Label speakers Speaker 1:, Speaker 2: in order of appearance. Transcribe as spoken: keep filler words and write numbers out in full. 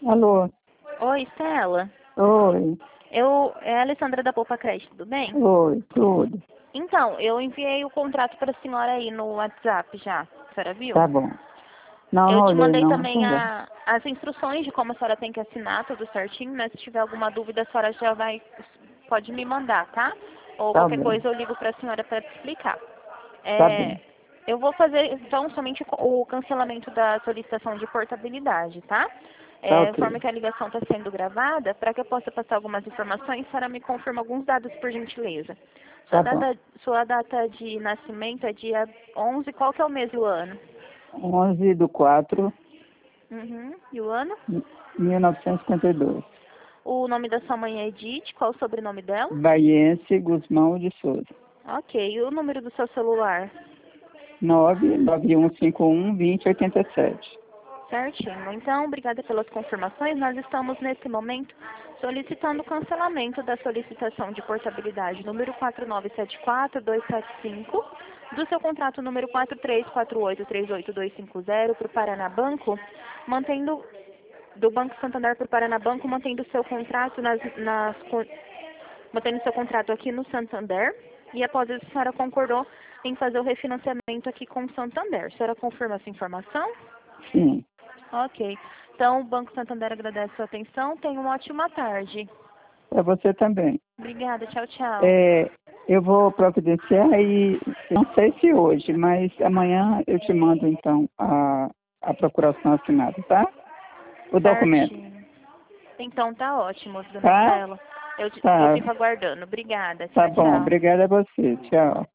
Speaker 1: Alô?
Speaker 2: Oi, Stella.
Speaker 1: Oi.
Speaker 2: Eu, é a Alessandra da Poupa Crédito, tudo bem?
Speaker 1: Oi, tudo.
Speaker 2: Então, eu enviei o contrato para a senhora aí no WhatsApp já. A senhora viu?
Speaker 1: Tá bom. Não,
Speaker 2: Eu
Speaker 1: não
Speaker 2: te
Speaker 1: olhei
Speaker 2: mandei
Speaker 1: não.
Speaker 2: também
Speaker 1: Tá
Speaker 2: a, as instruções de como a senhora tem que assinar, tudo certinho, né? Se tiver alguma dúvida, a senhora já vai, pode me mandar, tá? Ou
Speaker 1: Tá
Speaker 2: qualquer
Speaker 1: bem.
Speaker 2: coisa eu ligo para a senhora para te explicar.
Speaker 1: Tá
Speaker 2: É,
Speaker 1: bem.
Speaker 2: eu vou fazer, então, somente o o cancelamento da solicitação de portabilidade, tá?
Speaker 1: Tá
Speaker 2: É,
Speaker 1: ok.
Speaker 2: forma que a ligação está sendo gravada, para que eu possa passar algumas informações, a senhora me confirma alguns dados, por gentileza. Sua
Speaker 1: Tá bom.
Speaker 2: data, sua data de nascimento é dia onze, qual que é o mês e o ano?
Speaker 1: onze do quatro
Speaker 2: Uhum. E o ano?
Speaker 1: de mil novecentos e cinquenta e dois.
Speaker 2: O nome da sua mãe é Edith, qual o sobrenome dela?
Speaker 1: Baiense Guzmão de Souza.
Speaker 2: Ok, e o número do seu celular?
Speaker 1: nove nove um cinco um dois zero oito sete.
Speaker 2: Certinho. Então, obrigada pelas confirmações. Nós estamos, nesse momento, solicitando o cancelamento da solicitação de portabilidade número quatro nove sete quatro dois sete cinco, do seu contrato número quatro três quatro oito três oito dois cinco zero para o Paraná Banco, mantendo, do Banco Santander para o Paraná Banco, mantendo seu contrato nas, nas, con- mantendo seu contrato aqui no Santander. E após isso, a senhora concordou em fazer o refinanciamento aqui com o Santander. A senhora confirma essa informação?
Speaker 1: Sim.
Speaker 2: Ok. Então, o Banco Santander agradece a sua atenção. Tenha uma ótima tarde.
Speaker 1: Pra você também.
Speaker 2: Obrigada. Tchau, tchau.
Speaker 1: É, eu vou providenciar e não sei se hoje, mas amanhã eu te mando então a, a procuração assinada, tá? O documento.
Speaker 2: Certinho. Então, tá ótimo, dona
Speaker 1: Tá?
Speaker 2: Estela. Eu, te- eu
Speaker 1: Tá.
Speaker 2: fico aguardando. Obrigada.
Speaker 1: Tá
Speaker 2: Tchau,
Speaker 1: bom.
Speaker 2: tchau.
Speaker 1: Obrigada a você. Tchau.